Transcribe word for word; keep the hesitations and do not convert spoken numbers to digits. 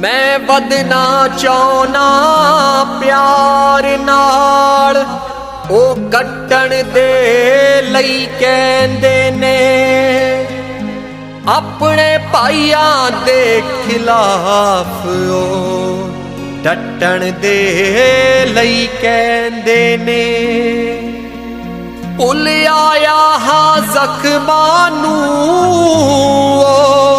मैं बदना चाहना प्यार नाल ओ कट्टण दे लई कहंदे ने अपने भाइयां दे खिलाफ ओ डटण दे लई कहंदे ने भुल आया हां जख्मां नूं